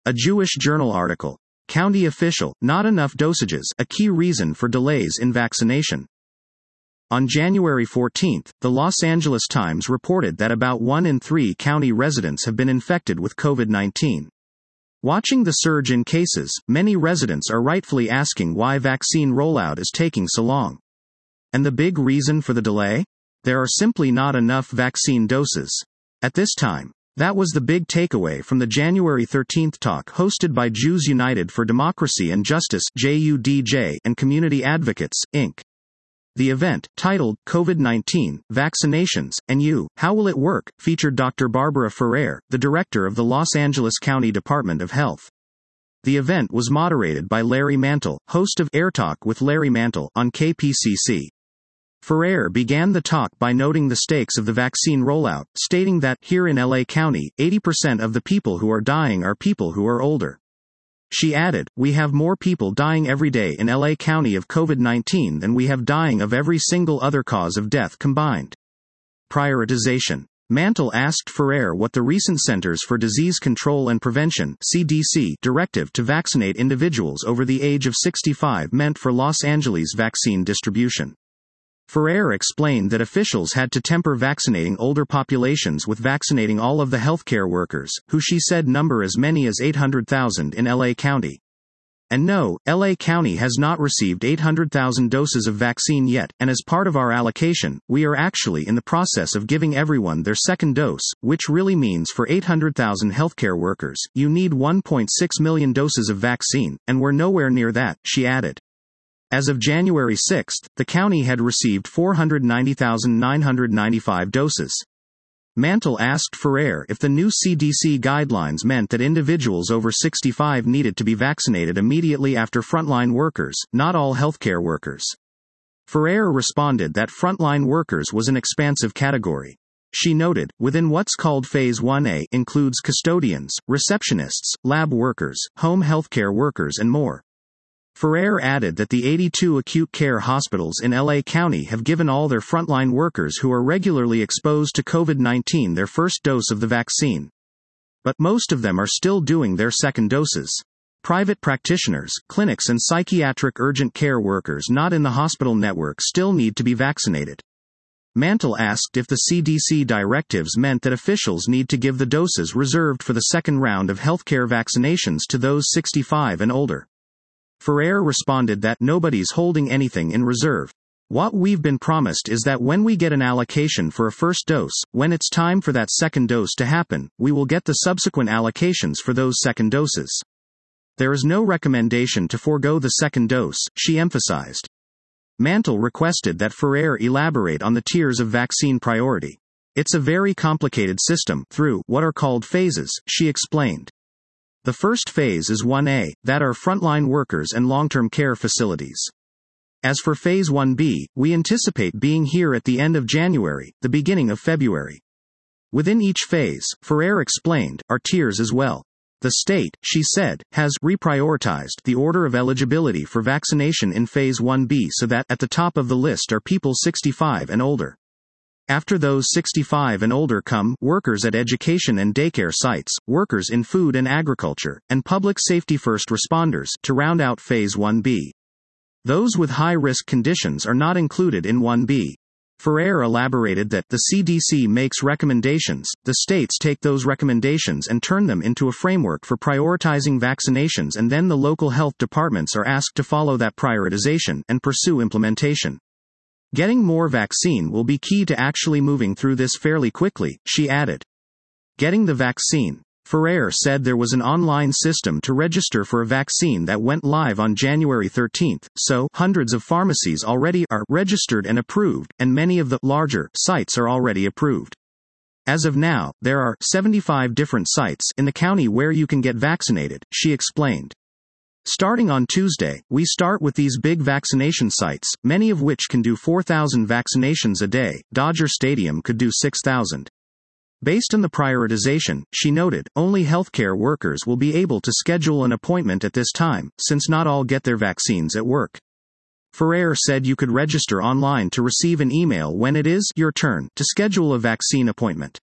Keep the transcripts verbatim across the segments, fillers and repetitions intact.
A Jewish Journal article. County official, not enough dosages, a key reason for delays in vaccination. On January fourteenth, the Los Angeles Times reported that about one in three county residents have been infected with COVID nineteen. Watching the surge in cases, many residents are rightfully asking why vaccine rollout is taking so long. And the big reason for the delay? There are simply not enough vaccine doses. At this time. That was the big takeaway from the January thirteenth talk hosted by Jews United for Democracy and Justice (J U D J) and Community Advocates, Incorporated. The event, titled COVID nineteen, Vaccinations, and You, How Will It Work?, featured Doctor Barbara Ferrer, the director of the Los Angeles County Department of Health. The event was moderated by Larry Mantle, host of Air Talk with Larry Mantle on K P C C. Ferrer began the talk by noting the stakes of the vaccine rollout, stating that, here in L A County, eighty percent of the people who are dying are people who are older. She added, "We have more people dying every day in L A County of COVID nineteen than we have dying of every single other cause of death combined." Prioritization. Mantle asked Ferrer what the recent Centers for Disease Control and Prevention (C D C) directive to vaccinate individuals over the age of sixty-five meant for Los Angeles vaccine distribution. Ferrer explained that officials had to temper vaccinating older populations with vaccinating all of the healthcare workers, who she said number as many as eight hundred thousand in L A County. And no, L A County has not received eight hundred thousand doses of vaccine yet, and as part of our allocation, we are actually in the process of giving everyone their second dose, which really means for eight hundred thousand healthcare workers, you need one point six million doses of vaccine, and we're nowhere near that, she added. As of January sixth, the county had received four hundred ninety thousand nine hundred ninety-five doses. Mantle asked Ferrer if the new C D C guidelines meant that individuals over sixty-five needed to be vaccinated immediately after frontline workers, not all healthcare workers. Ferrer responded that frontline workers was an expansive category. She noted, within what's called Phase one A includes custodians, receptionists, lab workers, home healthcare workers and more. Ferrer added that the eighty-two acute care hospitals in L A County have given all their frontline workers who are regularly exposed to COVID nineteen their first dose of the vaccine. But most of them are still doing their second doses. Private practitioners, clinics and psychiatric urgent care workers not in the hospital network still need to be vaccinated. Mantle asked if the C D C directives meant that officials need to give the doses reserved for the second round of healthcare vaccinations to those sixty-five and older. Ferrer responded that nobody's holding anything in reserve. What we've been promised is that when we get an allocation for a first dose, when it's time for that second dose to happen, we will get the subsequent allocations for those second doses. There is no recommendation to forego the second dose, she emphasized. Mantle requested that Ferrer elaborate on the tiers of vaccine priority. It's a very complicated system, through what are called phases, she explained. The first phase is one A, that are frontline workers and long-term care facilities. As for Phase one B, we anticipate being here at the end of January, the beginning of February. Within each phase, Ferrer explained, are tiers as well. The state, she said, has reprioritized the order of eligibility for vaccination in Phase one B so that at the top of the list are people sixty-five and older. After those sixty-five and older come workers at education and daycare sites, workers in food and agriculture, and public safety first responders, to round out Phase one B. Those with high-risk conditions are not included in one B. Ferrer elaborated that the C D C makes recommendations, the states take those recommendations and turn them into a framework for prioritizing vaccinations, and then the local health departments are asked to follow that prioritization and pursue implementation. Getting more vaccine will be key to actually moving through this fairly quickly, she added. Getting the vaccine. Ferrer said there was an online system to register for a vaccine that went live on January thirteenth, so hundreds of pharmacies already are registered and approved, and many of the larger sites are already approved. As of now, there are seventy-five different sites in the county where you can get vaccinated, she explained. Starting on Tuesday, we start with these big vaccination sites, many of which can do four thousand vaccinations a day. Dodger Stadium could do six thousand. Based on the prioritization, she noted, only healthcare workers will be able to schedule an appointment at this time, since not all get their vaccines at work. Ferrer said you could register online to receive an email when it is your turn to schedule a vaccine appointment.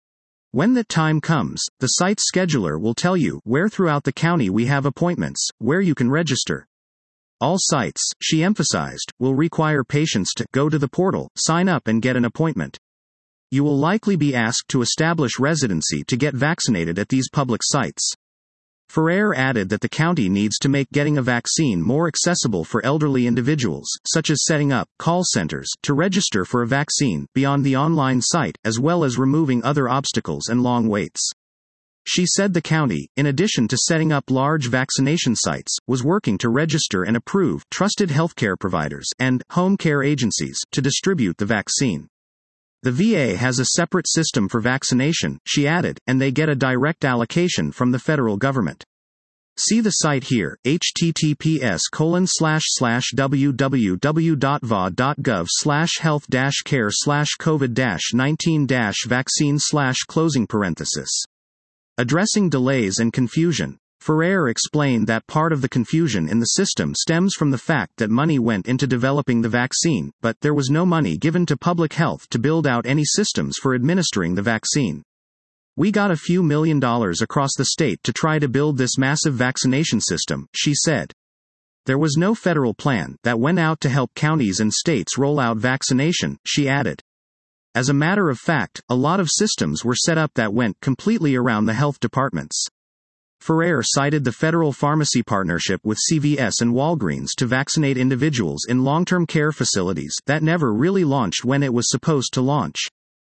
When that time comes, the site scheduler will tell you where throughout the county we have appointments, where you can register. All sites, she emphasized, will require patients to go to the portal, sign up and get an appointment. You will likely be asked to establish residency to get vaccinated at these public sites. Ferrer added that the county needs to make getting a vaccine more accessible for elderly individuals, such as setting up call centers to register for a vaccine beyond the online site, as well as removing other obstacles and long waits. She said the county, in addition to setting up large vaccination sites, was working to register and approve trusted healthcare providers and home care agencies to distribute the vaccine. The V A has a separate system for vaccination, she added, and they get a direct allocation from the federal government. See the site here, h t t p s colon slash slash w w w dot v a dot gov slash health dash care slash covid dash nineteen dash vaccine slash closing parenthesis. Addressing delays and confusion. Ferrer explained that part of the confusion in the system stems from the fact that money went into developing the vaccine, but there was no money given to public health to build out any systems for administering the vaccine. We got a few million dollars across the state to try to build this massive vaccination system, she said. There was no federal plan that went out to help counties and states roll out vaccination, she added. As a matter of fact, a lot of systems were set up that went completely around the health departments. Ferrer cited the federal pharmacy partnership with C V S and Walgreens to vaccinate individuals in long-term care facilities that never really launched when it was supposed to launch.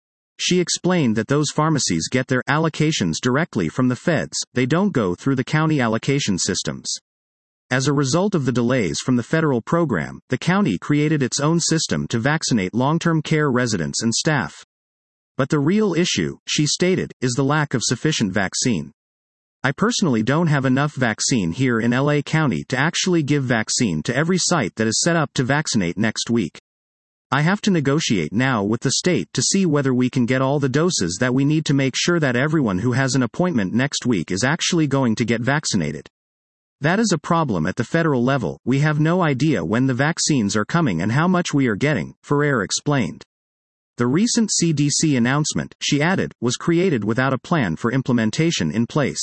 She explained that those pharmacies get their allocations directly from the feds, they don't go through the county allocation systems. As a result of the delays from the federal program, the county created its own system to vaccinate long-term care residents and staff. But the real issue, she stated, is the lack of sufficient vaccine. I personally don't have enough vaccine here in L A County to actually give vaccine to every site that is set up to vaccinate next week. I have to negotiate now with the state to see whether we can get all the doses that we need to make sure that everyone who has an appointment next week is actually going to get vaccinated. That is a problem at the federal level. We have no idea when the vaccines are coming and how much we are getting, Ferrer explained. The recent C D C announcement, she added, was created without a plan for implementation in place.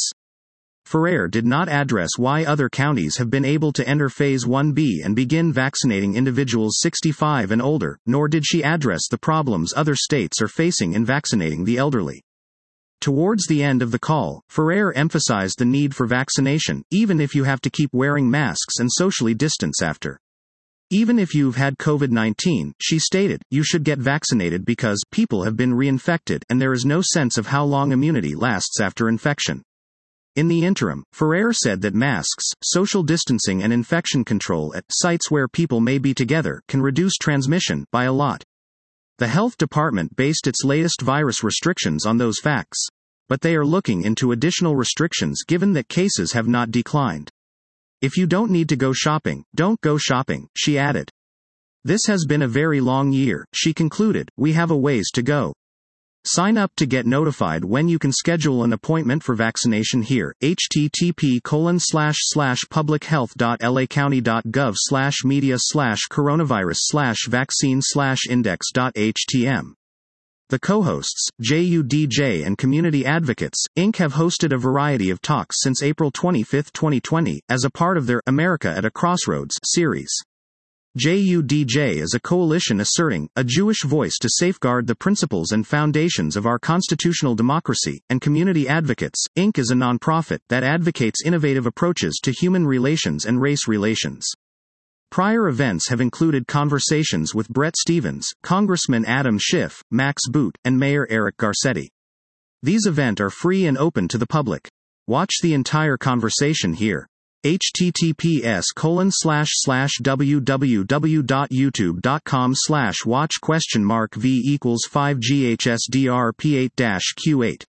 Ferrer did not address why other counties have been able to enter Phase one B and begin vaccinating individuals sixty-five and older, nor did she address the problems other states are facing in vaccinating the elderly. Towards the end of the call, Ferrer emphasized the need for vaccination, even if you have to keep wearing masks and socially distance after. Even if you've had COVID nineteen, she stated, you should get vaccinated because people have been reinfected and there is no sense of how long immunity lasts after infection. In the interim, Ferrer said that masks, social distancing and infection control at sites where people may be together can reduce transmission by a lot. The health department based its latest virus restrictions on those facts. But they are looking into additional restrictions given that cases have not declined. If you don't need to go shopping, don't go shopping, she added. This has been a very long year, she concluded, we have a ways to go. Sign up to get notified when you can schedule an appointment for vaccination here, h t t p colon slash slash public health dot l a county dot gov slash media slash coronavirus slash vaccine slash index dot h t m. The co-hosts, J U D J and Community Advocates, Incorporated have hosted a variety of talks since April twenty-fifth, twenty twenty, as a part of their America at a Crossroads series. J U D J is a coalition asserting a Jewish voice to safeguard the principles and foundations of our constitutional democracy, and Community Advocates, Incorporated is a nonprofit that advocates innovative approaches to human relations and race relations. Prior events have included conversations with Bret Stephens, Congressman Adam Schiff, Max Boot, and Mayor Eric Garcetti. These events are free and open to the public. Watch the entire conversation here. h t t p s colon slash slash w w w dot youtube dot com slash watch question mark v equals five g h s d r p eight dash q eight